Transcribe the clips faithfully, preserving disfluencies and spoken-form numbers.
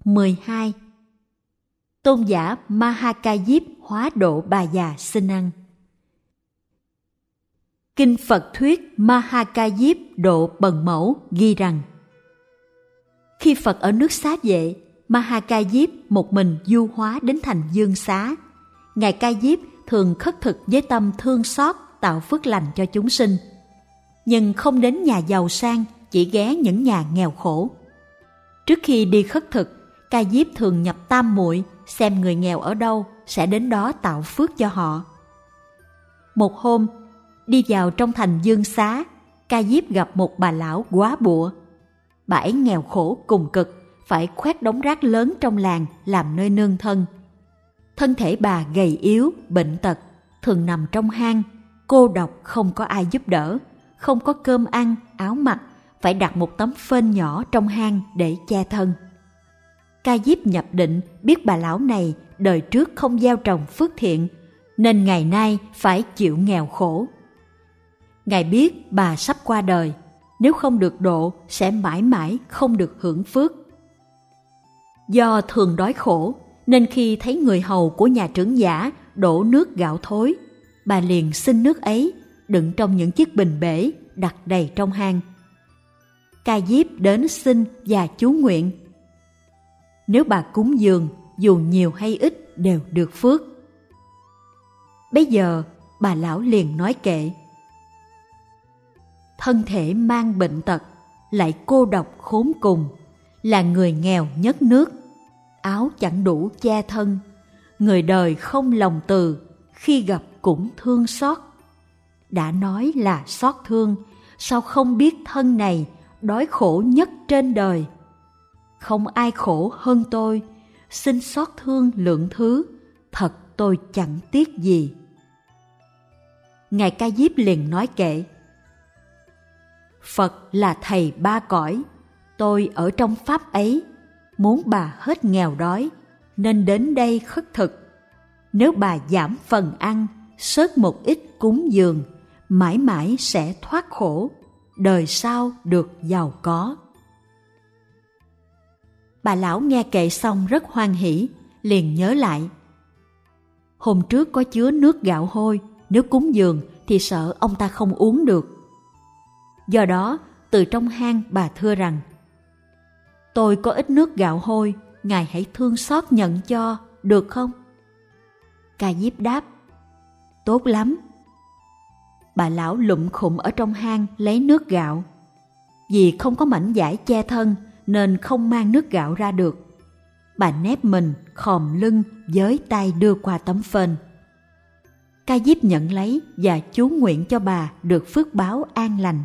mười hai. Tôn giả Ma-ha-ca Diếp hóa độ bà già xin ăn. Kinh Phật thuyết Ma-ha-ca Diếp độ Bần Mẫu ghi rằng: khi Phật ở nước Xá Vệ, Ma-ha-ca Diếp một mình du hóa đến thành Dương Xá. Ngài Ca Diếp thường khất thực với tâm thương xót, tạo phước lành cho chúng sinh, nhưng không đến nhà giàu sang, chỉ ghé những nhà nghèo khổ. Trước khi đi khất thực, Ca Diếp thường nhập tam muội, xem người nghèo ở đâu sẽ đến đó tạo phước cho họ. Một hôm, đi vào trong thành Dương Xá, Ca Diếp gặp một bà lão góa bụa. Bà ấy nghèo khổ cùng cực, phải khoét đống rác lớn trong làng làm nơi nương thân. Thân thể bà gầy yếu, bệnh tật, thường nằm trong hang, cô độc không có ai giúp đỡ, không có cơm ăn, áo mặc, phải đặt một tấm phên nhỏ trong hang để che thân. Ca Diếp nhập định biết bà lão này đời trước không gieo trồng phước thiện, nên ngày nay phải chịu nghèo khổ. Ngài biết bà sắp qua đời, nếu không được độ sẽ mãi mãi không được hưởng phước. Do thường đói khổ, nên khi thấy người hầu của nhà trưởng giả đổ nước gạo thối, bà liền xin nước ấy, đựng trong những chiếc bình bể, đặt đầy trong hang. Ca Diếp đến xin và chú nguyện: nếu bà cúng dường, dù nhiều hay ít đều được phước. Bấy giờ, bà lão liền nói kệ: thân thể mang bệnh tật, lại cô độc khốn cùng, là người nghèo nhất nước, áo chẳng đủ che thân, người đời không lòng từ, khi gặp cũng thương xót. Đã nói là xót thương, sao không biết thân này đói khổ nhất trên đời. Không ai khổ hơn tôi, xin xót thương lượng thứ, thật tôi chẳng tiếc gì. Ngài Ca Diếp liền nói kệ: Phật là thầy ba cõi, tôi ở trong pháp ấy, muốn bà hết nghèo đói, nên đến đây khất thực. Nếu bà giảm phần ăn, sớt một ít cúng dường, mãi mãi sẽ thoát khổ, đời sau được giàu có. Bà lão nghe kệ xong rất hoan hỉ, liền nhớ lại: hôm trước có chứa nước gạo hôi, nếu cúng dường thì sợ ông ta không uống được. Do đó, từ trong hang bà thưa rằng: tôi có ít nước gạo hôi, Ngài hãy thương xót nhận cho, được không? Ca Diếp đáp: tốt lắm. Bà lão lụm khụm ở trong hang lấy nước gạo. Vì không có mảnh vải che thân nên không mang nước gạo ra được. Bà nép mình, khom lưng, với tay đưa qua tấm phên. Ca Diếp nhận lấy và chú nguyện cho bà được phước báo an lành.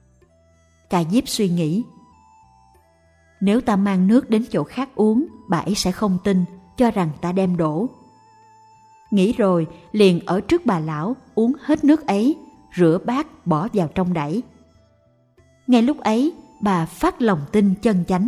Ca Diếp suy nghĩ: nếu ta mang nước đến chỗ khác uống, bà ấy sẽ không tin, cho rằng ta đem đổ. Nghĩ rồi, liền ở trước bà lão uống hết nước ấy, rửa bát bỏ vào trong đẩy. Ngay lúc ấy, bà phát lòng tin chân chánh.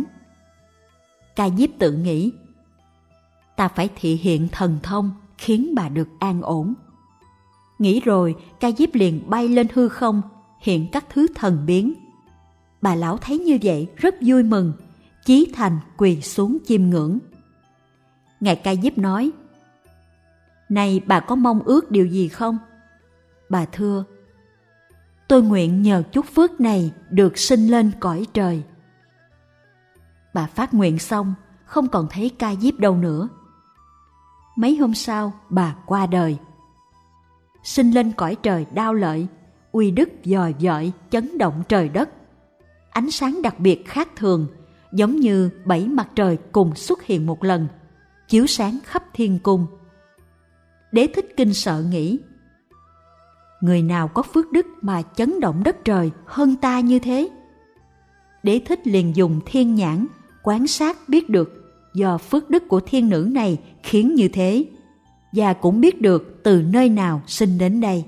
Ca Diếp tự nghĩ: ta phải thị hiện thần thông, khiến bà được an ổn. Nghĩ rồi, Ca Diếp liền bay lên hư không, hiện các thứ thần biến. Bà lão thấy như vậy rất vui mừng, chí thành quỳ xuống chiêm ngưỡng. Ngài Ca Diếp nói: này bà có mong ước điều gì không? Bà thưa: tôi nguyện nhờ chút phước này được sinh lên cõi trời. Bà phát nguyện xong, không còn thấy Ca Diếp đâu nữa. Mấy hôm sau, bà qua đời. Sinh lên cõi trời Đao Lợi, uy đức dòi dọi chấn động trời đất. Ánh sáng đặc biệt khác thường, giống như bảy mặt trời cùng xuất hiện một lần, chiếu sáng khắp thiên cung. Đế Thích kinh sợ nghĩ: người nào có phước đức mà chấn động đất trời hơn ta như thế? Đế Thích liền dùng thiên nhãn quan sát biết được do phước đức của thiên nữ này khiến như thế, và cũng biết được từ nơi nào sinh đến đây.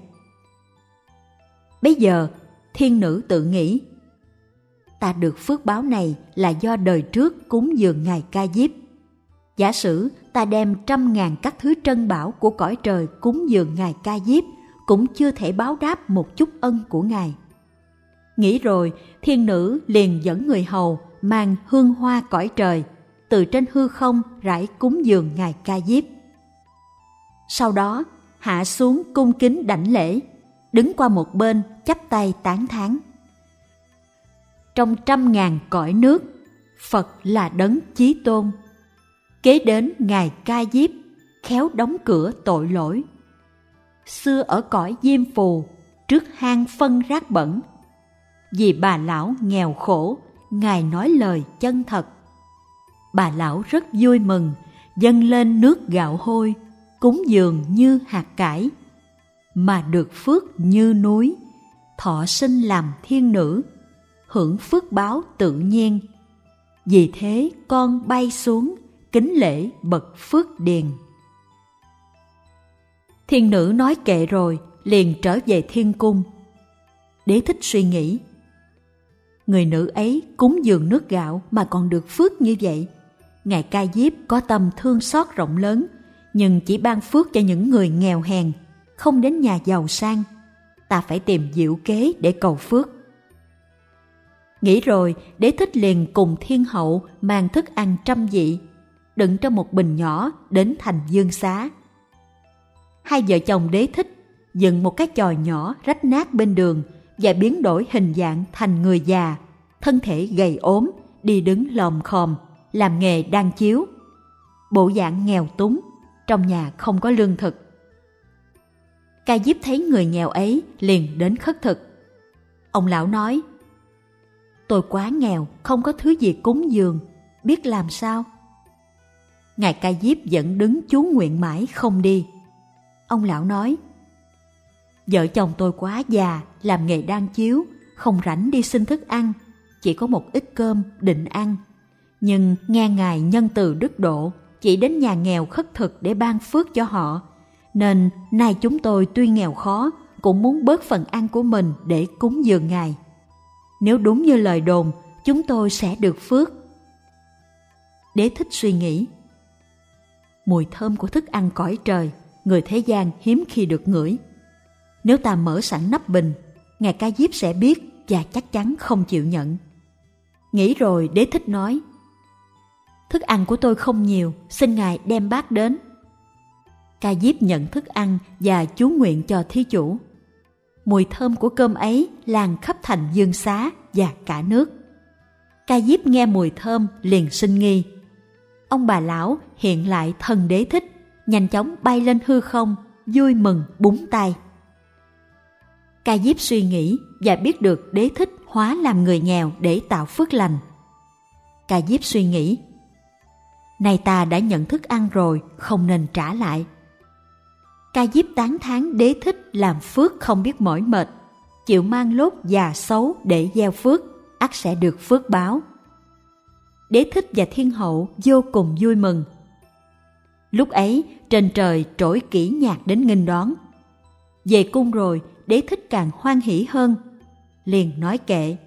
Bây giờ thiên nữ tự nghĩ: ta được phước báo này là do đời trước cúng dường Ngài Ca Diếp. Giả sử ta đem trăm ngàn các thứ trân bảo của cõi trời cúng dường Ngài Ca Diếp, cũng chưa thể báo đáp một chút ân của Ngài. Nghĩ rồi, thiên nữ liền dẫn người hầu mang hương hoa cõi trời, từ trên hư không rải cúng dường ngài Ca Diếp. Sau đó hạ xuống cung kính đảnh lễ, đứng qua một bên chắp tay tán thán. Trong trăm ngàn cõi nước, Phật là đấng chí tôn. Kế đến ngài Ca Diếp, khéo đóng cửa tội lỗi. Xưa ở cõi Diêm Phù, trước hang phân rác bẩn, vì bà lão nghèo khổ, ngài nói lời chân thật. Bà lão rất vui mừng, dâng lên nước gạo hôi, cúng dường như hạt cải, mà được phước như núi, thọ sinh làm thiên nữ, hưởng phước báo tự nhiên. Vì thế con bay xuống, kính lễ bậc phước điền. Thiên nữ nói kệ rồi, liền trở về thiên cung. Đế thích suy nghĩ, người nữ ấy cúng dường nước gạo mà còn được phước như vậy. Ngài Ca Diếp có tâm thương xót rộng lớn, nhưng chỉ ban phước cho những người nghèo hèn, không đến nhà giàu sang. Ta phải tìm diệu kế để cầu phước. Nghĩ rồi, Đế thích liền cùng thiên hậu mang thức ăn trăm vị, đựng trong một bình nhỏ đến thành Dương Xá. Hai vợ chồng Đế thích dựng một cái chòi nhỏ rách nát bên đường và biến đổi hình dạng thành người già, thân thể gầy ốm, đi đứng lòm khòm, làm nghề đan chiếu. Bộ dạng nghèo túng, trong nhà không có lương thực. Ca Diếp thấy người nghèo ấy liền đến khất thực. Ông lão nói, tôi quá nghèo, không có thứ gì cúng dường, biết làm sao? Ngài Ca Diếp vẫn đứng chú nguyện mãi không đi. Ông lão nói, vợ chồng tôi quá già, làm nghề đan chiếu, không rảnh đi xin thức ăn, chỉ có một ít cơm định ăn. Nhưng nghe ngài nhân từ đức độ, chỉ đến nhà nghèo khất thực để ban phước cho họ, nên nay chúng tôi tuy nghèo khó cũng muốn bớt phần ăn của mình để cúng dường ngài. Nếu đúng như lời đồn, chúng tôi sẽ được phước. Đế thích suy nghĩ, mùi thơm của thức ăn cõi trời, người thế gian hiếm khi được ngửi. Nếu ta mở sẵn nắp bình, ngài Ca Diếp sẽ biết và chắc chắn không chịu nhận. Nghĩ rồi, Đế thích nói, thức ăn của tôi không nhiều, xin ngài đem bát đến. Ca Diếp nhận thức ăn và chú nguyện cho thí chủ. Mùi thơm của cơm ấy lan khắp thành Dương Xá và cả nước. Ca Diếp nghe mùi thơm liền sinh nghi. Ông bà lão hiện lại thân Đế thích, nhanh chóng bay lên hư không, vui mừng búng tay. Ca Diếp suy nghĩ và biết được Đế thích hóa làm người nghèo để tạo phước lành. Ca Diếp suy nghĩ, nay ta đã nhận thức ăn rồi, không nên trả lại. Ca Diếp tán thán Đế thích làm phước không biết mỏi mệt, chịu mang lốt già xấu để gieo phước, ắt sẽ được phước báo. Đế thích và thiên hậu vô cùng vui mừng. Lúc ấy trên trời trỗi kỹ nhạc đến nghênh đón. Về cung rồi, Đế thích càng hoan hỉ hơn, liền nói kệ,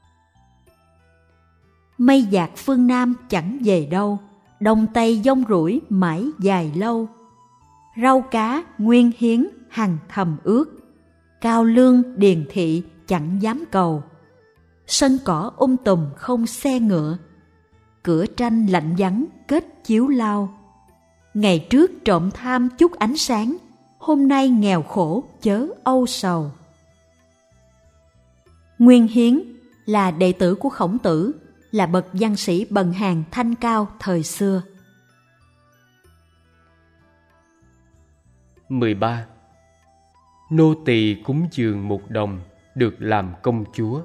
mây dạt phương Nam chẳng về đâu, đông tây dông rủi mãi dài lâu. Rau cá nguyên hiến hằng thầm ước, cao lương điền thị chẳng dám cầu. Sân cỏ um tùm không xe ngựa, cửa tranh lạnh vắng kết chiếu lao. Ngày trước trộm tham chút ánh sáng, hôm nay nghèo khổ chớ âu sầu. Nguyên Hiến là đệ tử của Khổng Tử, là bậc văn sĩ bần hàn thanh cao thời xưa. mười ba. Nô tỳ cúng dường một đồng được làm công chúa.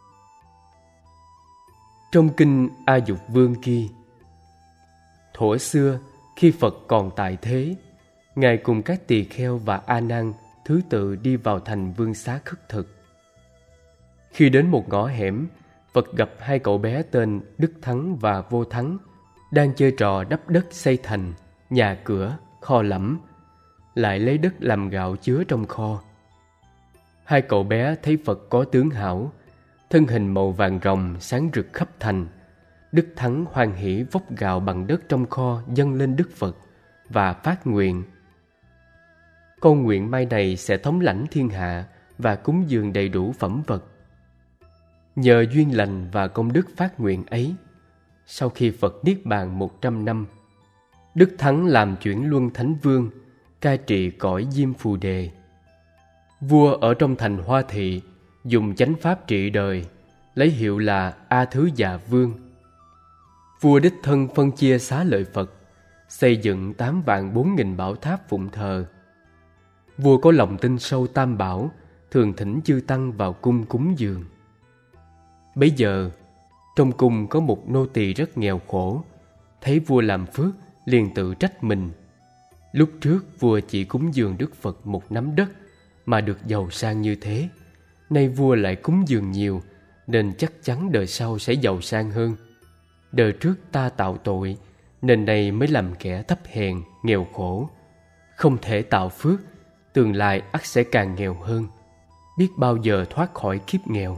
Trong kinh A Dục Vương ghi, thuở xưa khi Phật còn tại thế, Ngài cùng các tỳ kheo và A Nan thứ tự đi vào thành Vương Xá khất thực. Khi đến một ngõ hẻm, Phật gặp hai cậu bé tên Đức Thắng và Vô Thắng đang chơi trò đắp đất xây thành, nhà cửa, kho lẫm, lại lấy đất làm gạo chứa trong kho. Hai cậu bé thấy Phật có tướng hảo, thân hình màu vàng ròng sáng rực khắp thành. Đức Thắng hoan hỉ vốc gạo bằng đất trong kho dâng lên Đức Phật và phát nguyện: con nguyện mai này sẽ thống lãnh thiên hạ và cúng dường đầy đủ phẩm vật. Nhờ duyên lành và công đức phát nguyện ấy, sau khi Phật niết bàn một trăm năm, Đức Thắng làm chuyển luân thánh vương, cai trị cõi Diêm Phù Đề. Vua ở trong thành Hoa Thị dùng chánh pháp trị đời, lấy hiệu là A Thứ Già Vương. Vua đích thân phân chia xá lợi Phật, xây dựng tám vạn bốn nghìn bảo tháp phụng thờ. Vua có lòng tin sâu Tam Bảo, thường thỉnh chư tăng vào cung cúng dường. Bấy giờ, trong cung có một nô tỳ rất nghèo khổ, thấy vua làm phước, liền tự trách mình. Lúc trước vua chỉ cúng dường Đức Phật một nắm đất mà được giàu sang như thế, nay vua lại cúng dường nhiều, nên chắc chắn đời sau sẽ giàu sang hơn. Đời trước ta tạo tội, nên nay mới làm kẻ thấp hèn, nghèo khổ. Không thể tạo phước, tương lai ắt sẽ càng nghèo hơn, biết bao giờ thoát khỏi kiếp nghèo.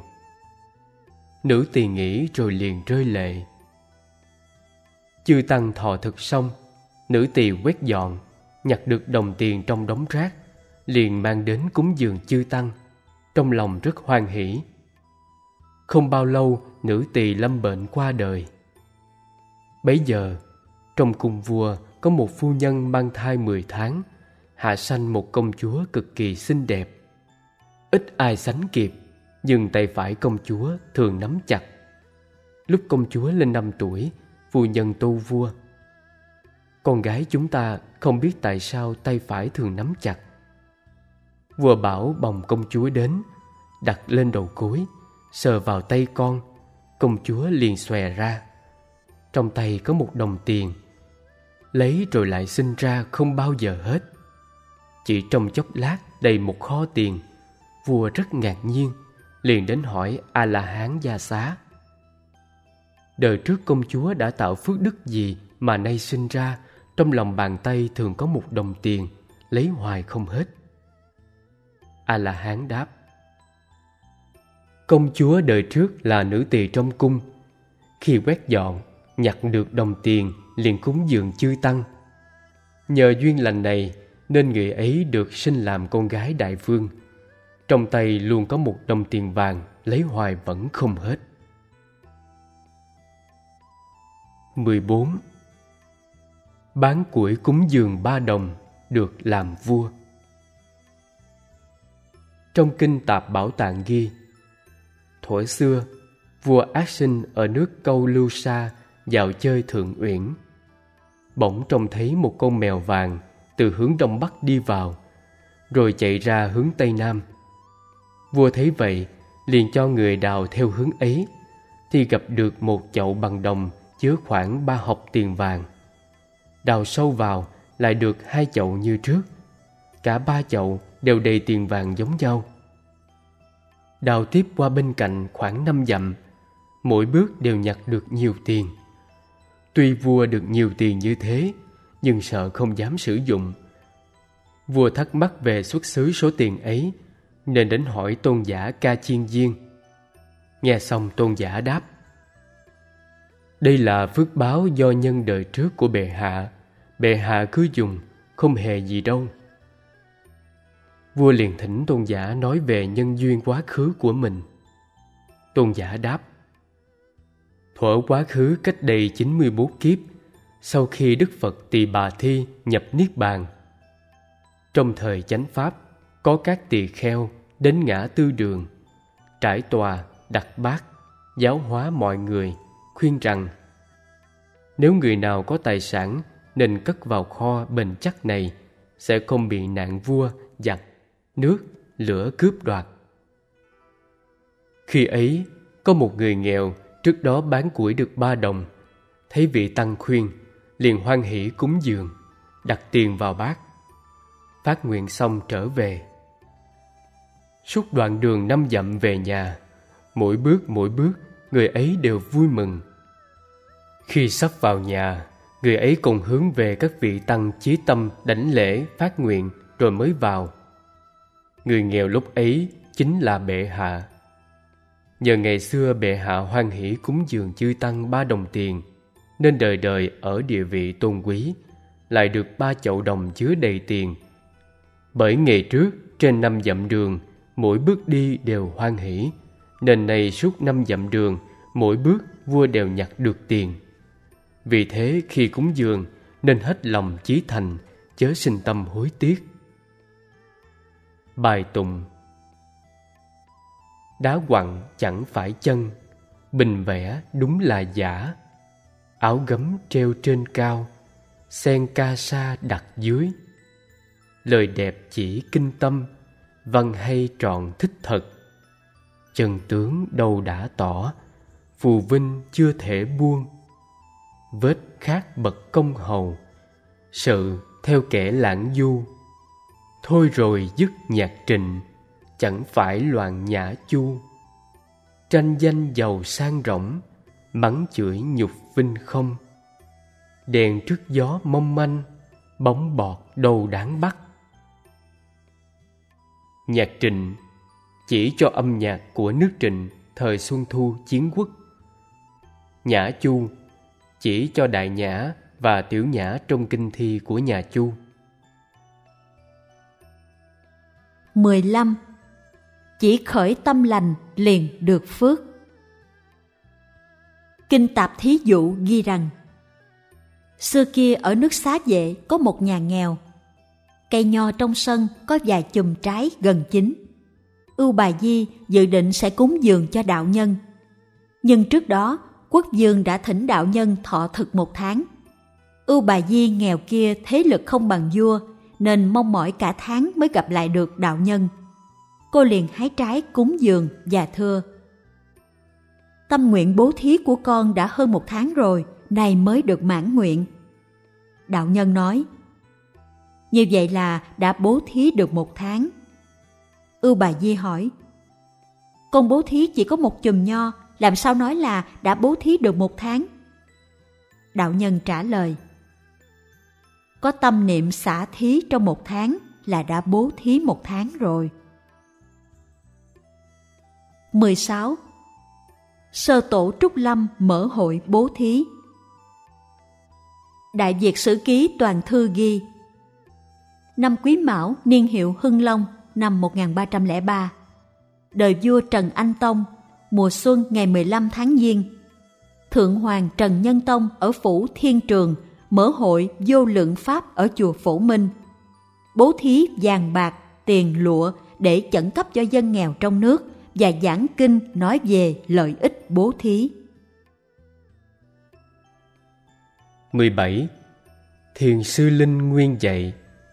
Nữ tỳ nghĩ rồi liền rơi lệ. Chư tăng thọ thực xong, nữ tỳ quét dọn, nhặt được đồng tiền trong đống rác, liền mang đến cúng dường chư tăng, trong lòng rất hoan hỷ. Không bao lâu, nữ tỳ lâm bệnh qua đời. Bấy giờ, trong cung vua có một phu nhân mang thai mười tháng, hạ sanh một công chúa cực kỳ xinh đẹp. Ít ai sánh kịp, nhưng tay phải công chúa thường nắm chặt. Lúc công chúa lên năm tuổi, phu nhân tâu vua: con gái chúng ta không biết tại sao tay phải thường nắm chặt. Vua bảo bồng công chúa đến, đặt lên đầu gối, sờ vào tay con. Công chúa liền xòe ra, trong tay có một đồng tiền, lấy rồi lại sinh ra không bao giờ hết. Chỉ trong chốc lát đầy một kho tiền. Vua rất ngạc nhiên, liền đến hỏi A La Hán Gia Xá: đời trước công chúa đã tạo phước đức gì mà nay sinh ra trong lòng bàn tay thường có một đồng tiền, lấy hoài không hết? A La Hán đáp: công chúa đời trước là nữ tỳ trong cung, khi quét dọn nhặt được đồng tiền liền cúng dường chư tăng. Nhờ duyên lành này nên người ấy được sinh làm con gái đại vương, trong tay luôn có một đồng tiền vàng, lấy hoài vẫn không hết. mười bốn. Bán củi cúng dường ba đồng, được làm vua. Trong kinh Tạp Bảo Tạng ghi: thuở xưa, vua Ác Sinh ở nước Câu Lưu Sa dạo chơi Thượng Uyển. Bỗng trông thấy một con mèo vàng từ hướng đông bắc đi vào, rồi chạy ra hướng tây nam. Vua thấy vậy, liền cho người đào theo hướng ấy, thì gặp được một chậu bằng đồng chứa khoảng ba hộc tiền vàng. Đào sâu vào, lại được hai chậu như trước. Cả ba chậu đều đầy tiền vàng giống nhau. Đào tiếp qua bên cạnh khoảng năm dặm, mỗi bước đều nhặt được nhiều tiền. Tuy vua được nhiều tiền như thế, nhưng sợ không dám sử dụng. Vua thắc mắc về xuất xứ số tiền ấy, nên đến hỏi tôn giả Ca Chiên Diên. Nghe xong tôn giả đáp: đây là phước báo do nhân đời trước của bệ hạ, bệ hạ cứ dùng, không hề gì đâu. Vua liền thỉnh tôn giả nói về nhân duyên quá khứ của mình. Tôn giả đáp: thuở quá khứ cách đây chín mươi mốt kiếp, sau khi Đức Phật Tỳ Bà Thi nhập Niết Bàn, trong thời chánh pháp, có các tỳ kheo đến ngã tư đường, trải tòa, đặt bát, giáo hóa mọi người, khuyên rằng: nếu người nào có tài sản nên cất vào kho bền chắc này, sẽ không bị nạn vua, giặc, nước, lửa cướp đoạt. Khi ấy, có một người nghèo trước đó bán củi được ba đồng, thấy vị tăng khuyên, liền hoan hỷ cúng dường, đặt tiền vào bát. Phát nguyện xong trở về. Suốt đoạn đường năm dặm về nhà, mỗi bước mỗi bước, người ấy đều vui mừng. Khi sắp vào nhà, người ấy cùng hướng về các vị tăng chí tâm đảnh lễ phát nguyện rồi mới vào. Người nghèo lúc ấy chính là bệ hạ. Nhờ ngày xưa bệ hạ hoan hỷ cúng dường chư tăng ba đồng tiền, nên đời đời ở địa vị tôn quý, lại được ba chậu đồng chứa đầy tiền. Bởi ngày trước trên năm dặm đường, mỗi bước đi đều hoan hỷ, nên nay suốt năm dặm đường, mỗi bước vua đều nhặt được tiền. Vì thế khi cúng dường nên hết lòng chí thành, chớ sinh tâm hối tiếc. Bài tụng: đá quặng chẳng phải chân, bình vẽ đúng là giả. Áo gấm treo trên cao, sen ca sa đặt dưới. Lời đẹp chỉ kinh tâm, văn hay trọn thích thật. Chân tướng đâu đã tỏ, phù vinh chưa thể buông. Vết khác bậc công hầu, sự theo kẻ lãng du. Thôi rồi dứt nhạc trịnh, chẳng phải loạn nhã chu. Tranh danh giàu sang rỗng, mắng chửi nhục vinh không. Đèn trước gió mong manh, bóng bọt đâu đáng bắt. Nhạc trịnh chỉ cho âm nhạc của nước Trịnh thời Xuân Thu Chiến Quốc. Nhã Chu chỉ cho đại nhã và tiểu nhã trong kinh thi của nhà Chu. mười lăm. Chỉ khởi tâm lành liền được phước. Kinh Tạp Thí Dụ ghi rằng: xưa kia ở nước Xá Vệ có một nhà nghèo. Cây nho trong sân có vài chùm trái gần chín. Ưu Bà Di dự định sẽ cúng dường cho đạo nhân. Nhưng trước đó quốc vương đã thỉnh đạo nhân thọ thực một tháng. Ưu Bà Di nghèo kia thế lực không bằng vua, nên mong mỏi cả tháng mới gặp lại được đạo nhân. Cô liền hái trái cúng dường và thưa: tâm nguyện bố thí của con đã hơn một tháng rồi, nay mới được mãn nguyện. Đạo nhân nói: như vậy là đã bố thí được một tháng. Ưu Bà Di hỏi: con bố thí chỉ có một chùm nho, làm sao nói là đã bố thí được một tháng? Đạo nhân trả lời: có tâm niệm xả thí trong một tháng là đã bố thí một tháng rồi. mười sáu. Sơ Tổ Trúc Lâm mở hội bố thí. Đại Việt Sử Ký Toàn Thư ghi: năm Quý Mão, niên hiệu Hưng Long, năm một nghìn ba trăm lẻ ba, đời vua Trần Anh Tông, mùa xuân ngày mười lăm tháng Giêng, Thượng Hoàng Trần Nhân Tông ở phủ Thiên Trường mở hội vô lượng pháp ở chùa Phổ Minh, bố thí vàng bạc, tiền lụa để chẩn cấp cho dân nghèo trong nước và giảng kinh nói về lợi ích bố thí. mười bảy. Thiền sư Linh Nguyên dạy.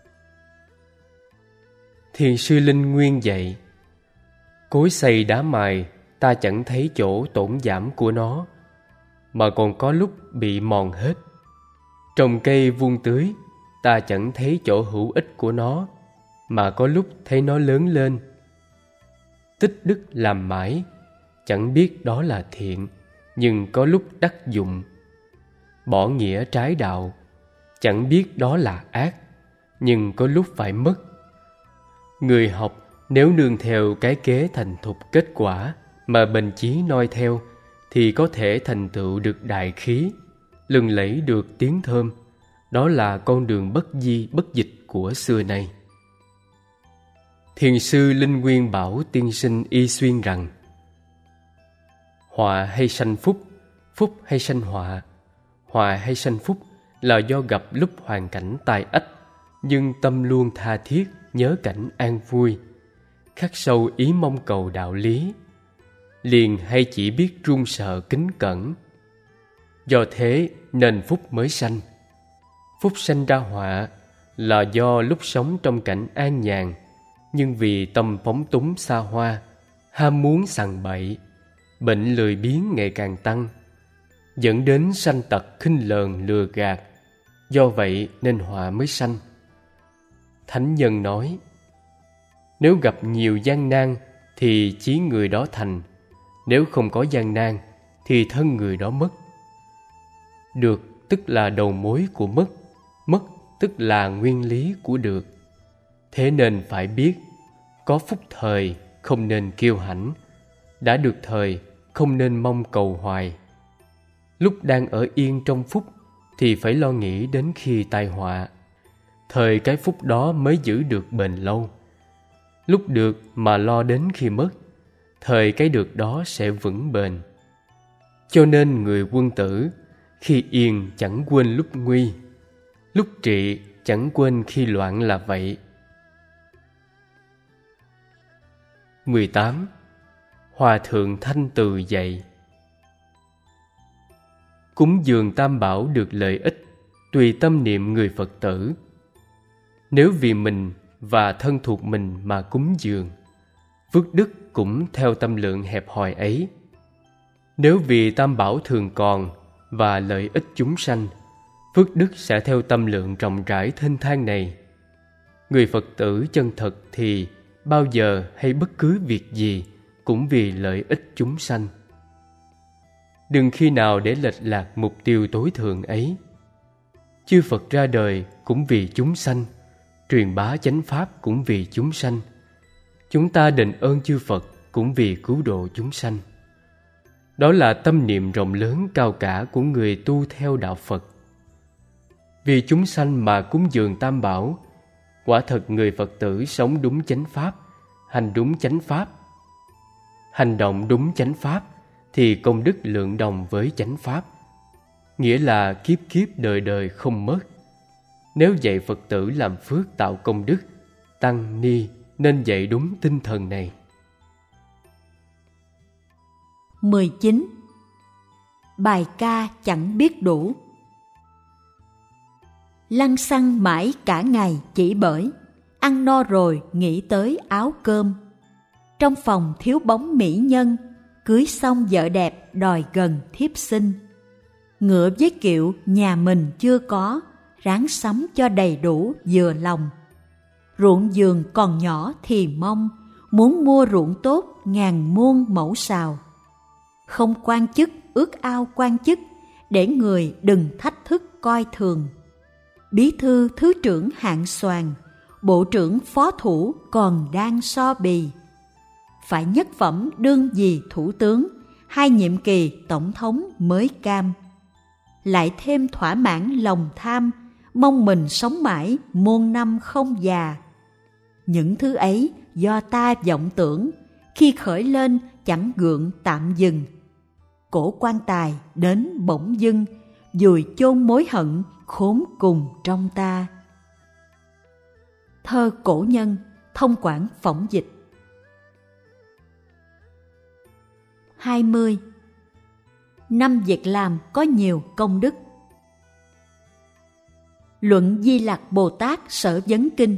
Thiền sư Linh Nguyên dạy: cối xay đá mài, ta chẳng thấy chỗ tổn giảm của nó, mà còn có lúc bị mòn hết. Trồng cây vuông tưới, ta chẳng thấy chỗ hữu ích của nó, mà có lúc thấy nó lớn lên. Tích đức làm mãi, chẳng biết đó là thiện, nhưng có lúc đắc dụng. Bỏ nghĩa trái đạo, chẳng biết đó là ác, nhưng có lúc phải mất. Người học nếu nương theo cái kế thành thục kết quả mà bền chí noi theo, thì có thể thành tựu được đại khí, lừng lẫy được tiếng thơm. Đó là con đường bất di bất dịch của xưa nay. Thiền sư Linh Nguyên bảo tiên sinh Y Xuyên rằng: họa hay sanh phúc, phúc hay sanh họa. Họa hay sanh phúc là do gặp lúc hoàn cảnh tai ách, nhưng tâm luôn tha thiết nhớ cảnh an vui, khắc sâu ý mong cầu đạo lý, liền hay chỉ biết run sợ kính cẩn. Do thế nên phúc mới sanh. Phúc sanh ra họa là do lúc sống trong cảnh an nhàn, nhưng vì tâm phóng túng xa hoa, ham muốn sằng bậy, bệnh lười biếng ngày càng tăng, dẫn đến sanh tật khinh lờn lừa gạt. Do vậy nên họa mới sanh. Thánh nhân nói: nếu gặp nhiều gian nan thì chí người đó thành, nếu không có gian nan thì thân người đó mất. Được tức là đầu mối của mất, mất tức là nguyên lý của được. Thế nên phải biết, có phúc thời không nên kiêu hãnh, đã được thời không nên mong cầu hoài. Lúc đang ở yên trong phúc thì phải lo nghĩ đến khi tai họa, thời cái phúc đó mới giữ được bền lâu. Lúc được mà lo đến khi mất, thời cái được đó sẽ vững bền. Cho nên người quân tử khi yên chẳng quên lúc nguy, lúc trị chẳng quên khi loạn là vậy. mười tám. Hòa thượng Thanh Từ dạy: cúng dường Tam Bảo được lợi ích tùy tâm niệm người Phật tử. Nếu vì mình và thân thuộc mình mà cúng dường, phước đức cũng theo tâm lượng hẹp hòi ấy. Nếu vì Tam Bảo thường còn và lợi ích chúng sanh, phước đức sẽ theo tâm lượng rộng rãi thênh thang này. Người Phật tử chân thật thì bao giờ hay bất cứ việc gì cũng vì lợi ích chúng sanh. Đừng khi nào để lệch lạc mục tiêu tối thượng ấy. Chư Phật ra đời cũng vì chúng sanh, truyền bá chánh pháp cũng vì chúng sanh. Chúng ta đền ơn chư Phật cũng vì cứu độ chúng sanh. Đó là tâm niệm rộng lớn cao cả của người tu theo đạo Phật. Vì chúng sanh mà cúng dường Tam Bảo, quả thật người Phật tử sống đúng chánh pháp, hành đúng chánh pháp. Hành động đúng chánh pháp thì công đức lượng đồng với chánh pháp, nghĩa là kiếp kiếp đời đời không mất. Nếu dạy Phật tử làm phước tạo công đức, tăng ni nên dạy đúng tinh thần này. mười chín. Bài ca chẳng biết đủ. Lăng xăng mãi cả ngày chỉ bởi ăn no rồi nghĩ tới áo cơm. Trong phòng thiếu bóng mỹ nhân, cưới xong vợ đẹp đòi gần thiếp xin. Ngựa với kiệu nhà mình chưa có, ráng sắm cho đầy đủ vừa lòng. Ruộng vườn còn nhỏ thì mong, muốn mua ruộng tốt ngàn muôn mẫu xào. Không quan chức ước ao quan chức, để người đừng thách thức coi thường. Bí thư thứ trưởng hạng soàn, bộ trưởng phó thủ còn đang so bì. Phải nhất phẩm đương gì thủ tướng, hai nhiệm kỳ tổng thống mới cam. Lại thêm thỏa mãn lòng tham, mong mình sống mãi muôn năm không già. Những thứ ấy do ta vọng tưởng, khi khởi lên chẳng gượng tạm dừng. Cổ quan tài đến bỗng dưng, dùi chôn mối hận khốn cùng trong ta. Thơ cổ nhân, Thông Quảng phỏng dịch. hai mươi. Năm việc làm có nhiều công đức. Luận Di Lặc Bồ Tát Sở Vấn Kinh.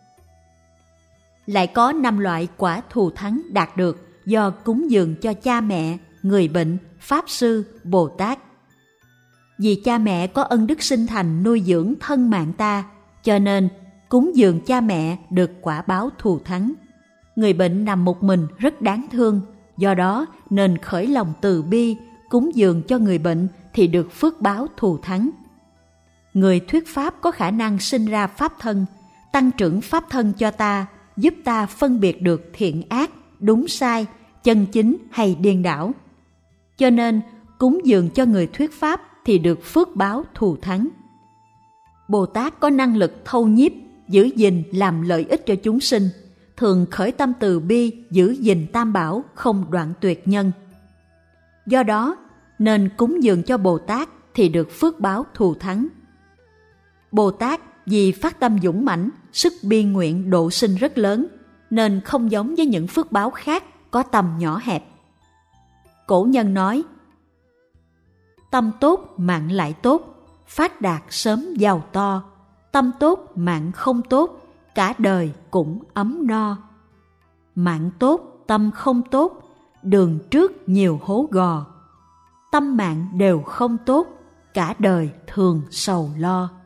Lại có năm loại quả thù thắng đạt được do cúng dường cho cha mẹ, người bệnh, pháp sư, Bồ Tát. Vì cha mẹ có ân đức sinh thành nuôi dưỡng thân mạng ta, cho nên cúng dường cha mẹ được quả báo thù thắng. Người bệnh nằm một mình rất đáng thương, do đó nên khởi lòng từ bi, cúng dường cho người bệnh thì được phước báo thù thắng. Người thuyết pháp có khả năng sinh ra pháp thân, tăng trưởng pháp thân cho ta, giúp ta phân biệt được thiện ác, đúng sai, chân chính hay điên đảo. Cho nên cúng dường cho người thuyết pháp thì được phước báo thù thắng. Bồ Tát có năng lực thâu nhiếp, giữ gìn làm lợi ích cho chúng sinh, thường khởi tâm từ bi giữ gìn Tam Bảo không đoạn tuyệt nhân. Do đó nên cúng dường cho Bồ Tát thì được phước báo thù thắng. Bồ Tát vì phát tâm dũng mãnh, sức bi nguyện độ sinh rất lớn, nên không giống với những phước báo khác có tầm nhỏ hẹp. Cổ nhân nói: tâm tốt mạng lại tốt, phát đạt sớm giàu to. Tâm tốt mạng không tốt, cả đời cũng ấm no. Mạng tốt tâm không tốt, đường trước nhiều hố gò. Tâm mạng đều không tốt, cả đời thường sầu lo.